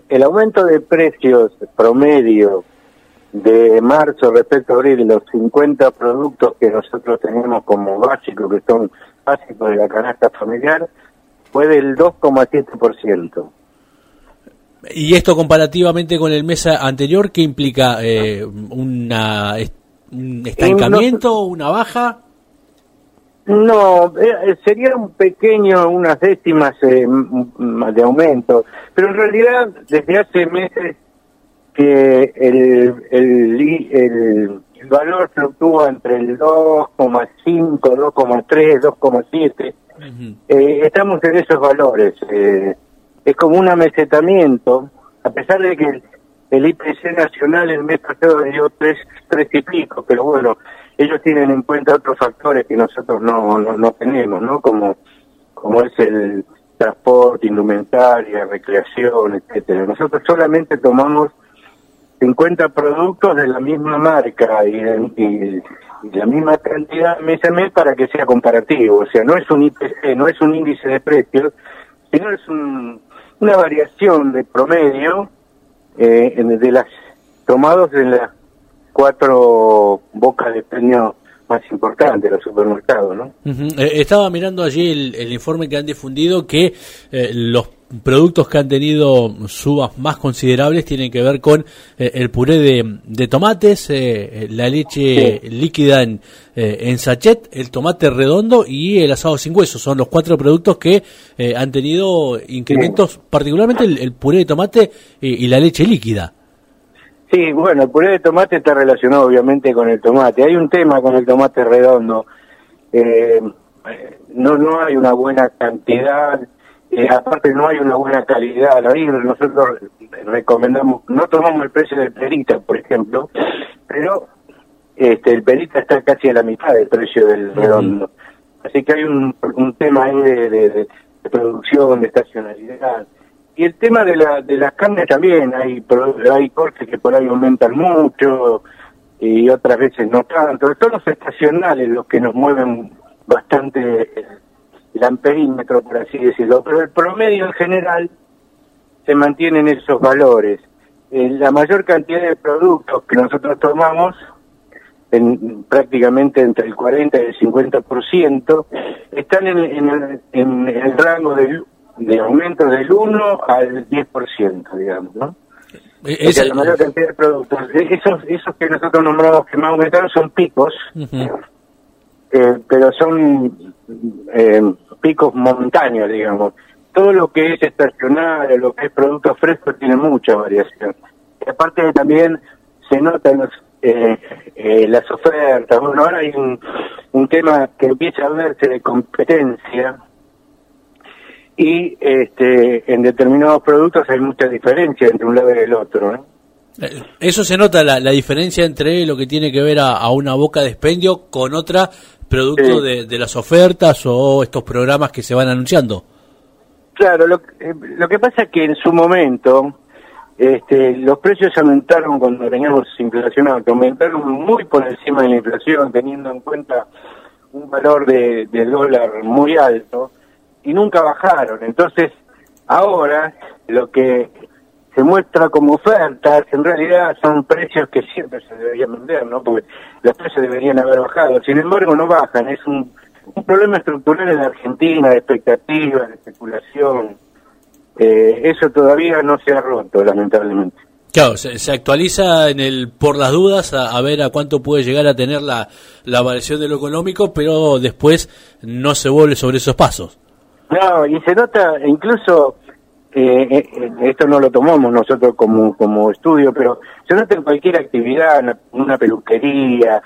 el aumento de precios promedio de marzo respecto a abril, los 50 productos que nosotros tenemos como básicos, que son básicos de la canasta familiar, fue del 2,7%. ¿Y esto comparativamente con el mes anterior, qué implica? ¿Un estancamiento, una baja? No, sería unas décimas de aumento, pero en realidad desde hace meses que el valor fluctúa entre el 2,5, 2,3, 2,7. Uh-huh. Estamos en esos valores. Es como un amesetamiento, a pesar de que el IPC nacional el mes pasado dio 3 y pico, pero bueno, ellos tienen en cuenta otros factores que nosotros no tenemos, ¿no? Como es el transporte, indumentaria, recreación, etcétera. Nosotros solamente tomamos 50 productos de la misma marca y la misma cantidad mes a mes para que sea comparativo. O sea, no es un IPC, no es un índice de precios, sino es una variación de promedio de las tomados en las 4 bocas de premio más importantes de los supermercados, ¿no? Uh-huh. Estaba mirando allí el informe que han difundido que los productos que han tenido subas más considerables tienen que ver con el puré de tomates, la leche líquida en sachet, el tomate redondo y el asado sin hueso. Son los 4 productos que han tenido incrementos, particularmente el puré de tomate y la leche líquida. Sí, bueno, el puré de tomate está relacionado obviamente con el tomate. Hay un tema con el tomate redondo. No hay una buena cantidad, aparte no hay una buena calidad. Nosotros recomendamos, no tomamos el precio del perita, por ejemplo, pero el perita está casi a la mitad del precio del redondo. Así que hay un tema ahí de producción, de estacionalidad. Y el tema de las carnes también, hay cortes que por ahí aumentan mucho y otras veces no tanto. Son los estacionales los que nos mueven bastante el amperímetro, por así decirlo. Pero el promedio en general se mantiene en esos valores. La mayor cantidad de productos que nosotros tomamos, prácticamente entre el 40 y el 50%, están en el rango de aumento del 1 al 10%, digamos, ¿no? O sea, la mayor cantidad de productos. Esos que nosotros nombramos que más aumentaron son picos, uh-huh. Pero son picos momentáneos, digamos. Todo lo que es estacional, lo que es producto fresco, tiene mucha variación. Y aparte también se notan las ofertas. Bueno, ahora hay un tema que empieza a verse de competencia, y en determinados productos hay mucha diferencia entre un lado y el otro, ¿no? Eso se nota, la diferencia entre lo que tiene que ver a una boca de expendio con otra, producto de las ofertas o estos programas que se van anunciando. Claro, lo que pasa es que en su momento los precios aumentaron cuando teníamos inflación alta, aumentaron muy por encima de la inflación, teniendo en cuenta un valor de dólar muy alto, y nunca bajaron. Entonces, ahora lo que se muestra como ofertas en realidad son precios que siempre se deberían vender, ¿no? Porque los precios deberían haber bajado. Sin embargo, no bajan. Es un problema estructural en la Argentina, de expectativas, de especulación. Eso todavía no se ha roto, lamentablemente. Claro, se actualiza en el por las dudas a ver a cuánto puede llegar a tener la variación de lo económico, pero después no se vuelve sobre esos pasos. No, y se nota, incluso, esto no lo tomamos nosotros como estudio, pero se nota en cualquier actividad, en una peluquería,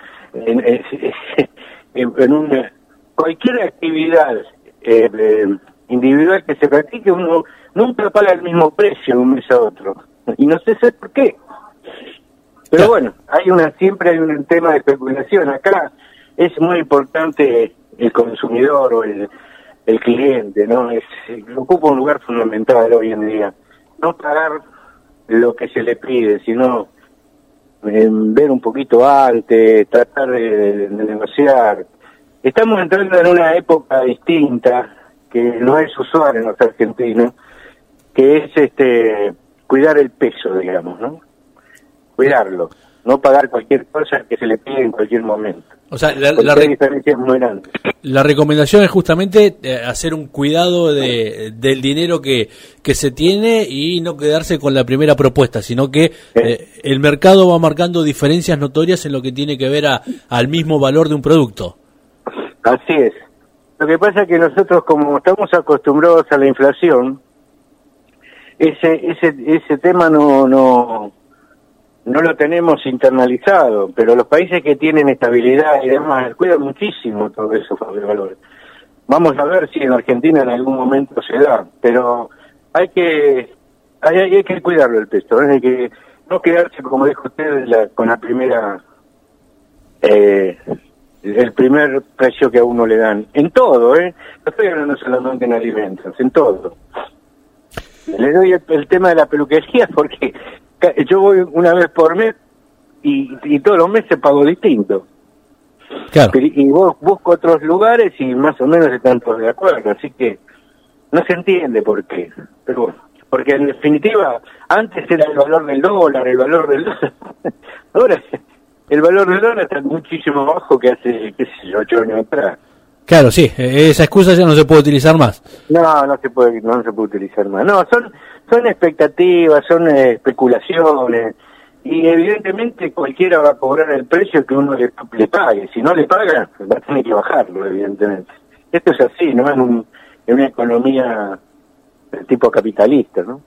cualquier actividad individual que se practique, uno nunca paga el mismo precio de un mes a otro, y no sé por qué. Pero bueno, siempre hay un tema de especulación. Acá es muy importante el consumidor o el cliente, ¿no? Ocupa un lugar fundamental hoy en día. No pagar lo que se le pide, sino ver un poquito antes, tratar de negociar. Estamos entrando en una época distinta, que no es usual en los argentinos, que es cuidar el peso, digamos, ¿no? Cuidarlo, no pagar cualquier cosa que se le pide en cualquier momento. O sea, la diferencia es muy grande. La recomendación es justamente hacer un cuidado del dinero que se tiene y no quedarse con la primera propuesta, sino que el mercado va marcando diferencias notorias en lo que tiene que ver al mismo valor de un producto. Así es. Lo que pasa es que nosotros, como estamos acostumbrados a la inflación, ese tema no lo tenemos internalizado, pero los países que tienen estabilidad y demás cuidan muchísimo todo eso de valores. Vamos a ver si en Argentina en algún momento se da, pero hay que cuidarlo el peso, hay que no quedarse, como dijo usted, con la primera el primer precio que a uno le dan, en todo, no estoy hablando solamente en alimentos, en todo. Le doy el tema de la peluquería porque yo voy una vez por mes y todos los meses pago distinto. Claro. Y vos busco otros lugares y más o menos están todos de acuerdo, así que no se entiende por qué. Pero bueno, porque en definitiva, antes era el valor del dólar. Ahora el valor del dólar está muchísimo más bajo que hace, 8 años atrás. Claro, sí, esa excusa ya no se puede utilizar más. No se puede utilizar más. No, son expectativas, son especulaciones, y evidentemente cualquiera va a cobrar el precio que uno le pague. Si no le paga, va a tener que bajarlo, evidentemente. Esto es así, ¿no? En una economía de tipo capitalista, ¿no?